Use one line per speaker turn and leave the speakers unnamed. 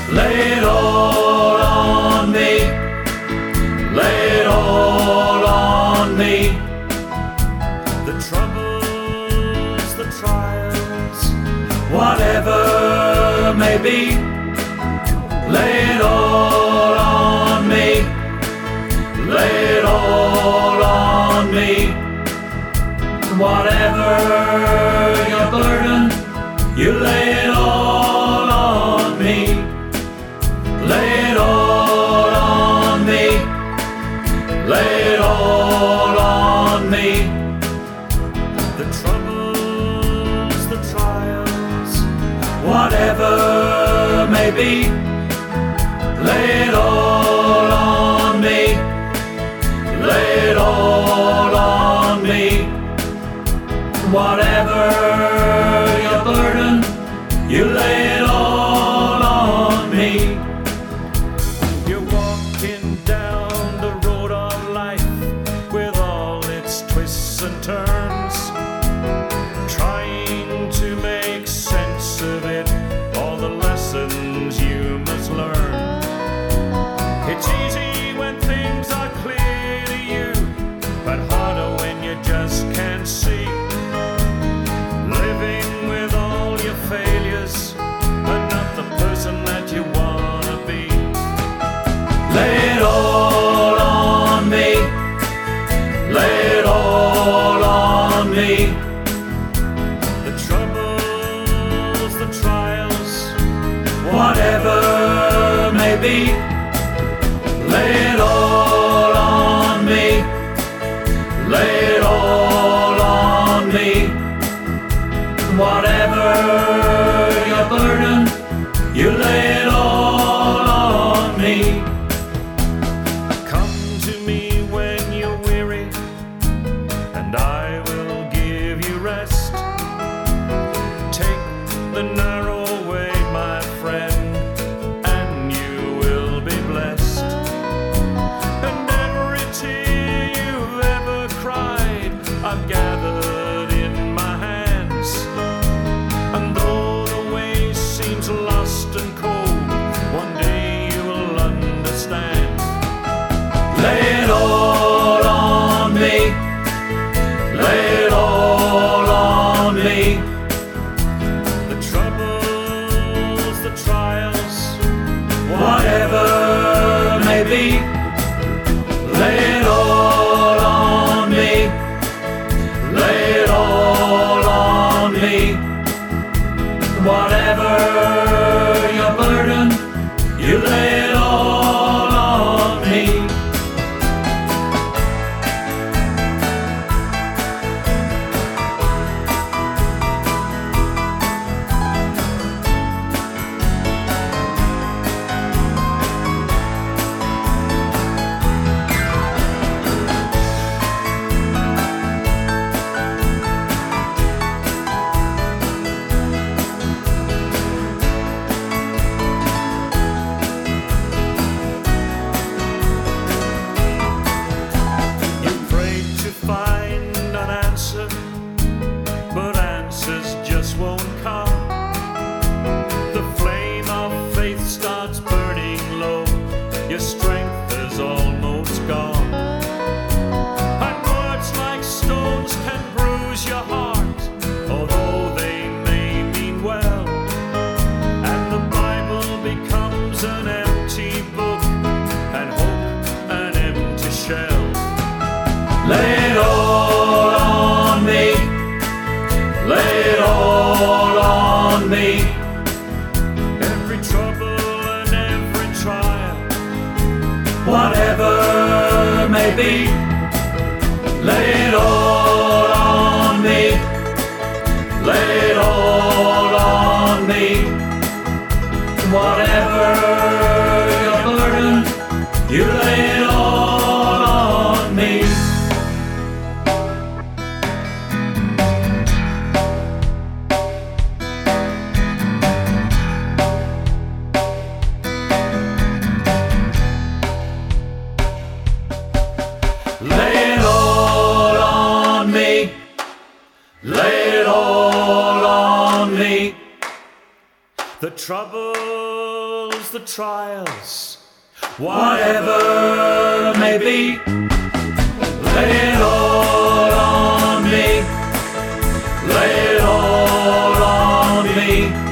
Lay it all on me. Lay it all on me. The troubles, the trials, whatever may be. Lay it all on me. Lay it all on me. Whatever your burden, you lay it all on me. Lay it all on me. Lay it all on me. The troubles, the trials, whatever may be. Lay it all on me. Lay it all on me. Whatever your burden, you lay it all on me. You're walking down the road of life with all its twists and turns, trying to make sense of it, all the lessons you must learn. It's easy when things are clear to you, but harder when you just can't see. Living with all your failures, but not the person that you wanna be. Lay it all on me. Lay it all on me. The troubles, the trials, whatever may be. Lay it all on me. Lay it all on me. Whatever your burden, you lay it all on me. Come to me when you're weary, and I will give you rest. Take the narrow way, my friend, and you will be blessed. And every tear you've ever cried, I've gathered in my hands. And though the way seems lost and cold, one day you will understand. Lay it all on me. Lay it all on me. The troubles, the trials, whatever may be. Lay it all on me. Lay it all on me. Whatever your burden, you lay it all on me. Find an answer, but answers just won't come. The flame of faith starts burning low, your strength is almost gone. And words like stones can bruise your heart, although they may mean well. And the Bible becomes an empty book, and hope an empty shell. Lay it all on me. Lay it all on me. Every trouble and every trial, whatever may be. Lay it all on me. Lay it all on me. Whatever your burden, you lay it all on me. Lay it all on me. Lay it all on me. The troubles, struggles, the trials, whatever may be, lay it all on me, lay it all on me.